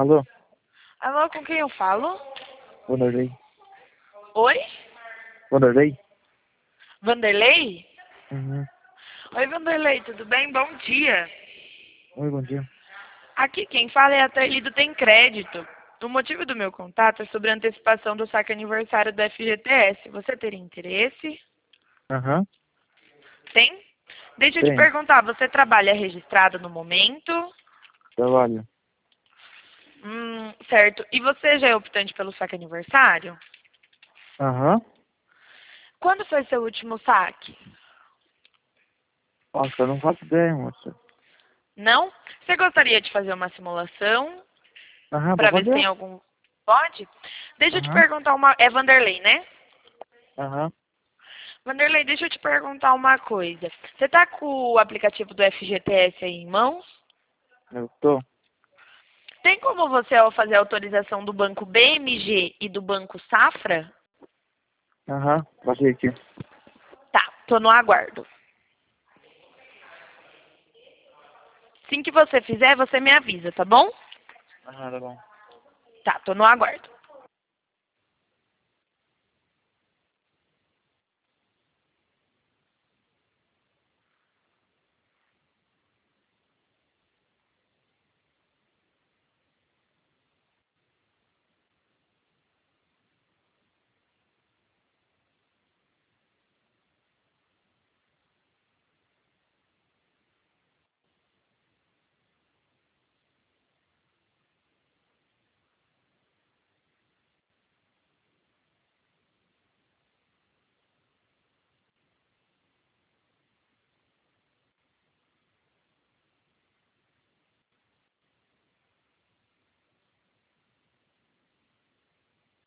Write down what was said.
Alô? Alô, com quem eu falo? Vanderlei? Oi? Vanderlei? Vanderlei? Uhum. Oi, Vanderlei, tudo bem? Bom dia. Oi, bom dia. Aqui quem fala é a Thaili do Tem Crédito. O motivo do meu contato é sobre a antecipação do saque aniversário do FGTS. Você teria interesse? Aham. Tem? Deixa eu te Tem. perguntar, você trabalha registrado no momento? Trabalho. Certo. E você já é optante pelo saque aniversário? Aham. Quando foi seu último saque? Nossa, eu não faço ideia, moça. Não? Você gostaria de fazer uma simulação Aham, para pode ver se tem fazer? algum... Pode? Deixa eu te Aham. perguntar uma... É Vanderlei, né? Aham. Vanderlei, deixa eu te perguntar uma coisa. Você tá com o aplicativo do FGTS aí em mãos? Eu tô. Tem como você fazer a autorização do banco BMG e do banco Safra? Aham. Passei aqui. Tá, tô no aguardo. Assim que você fizer, você me avisa, tá bom? Aham, tá bom. Tá, tô no aguardo.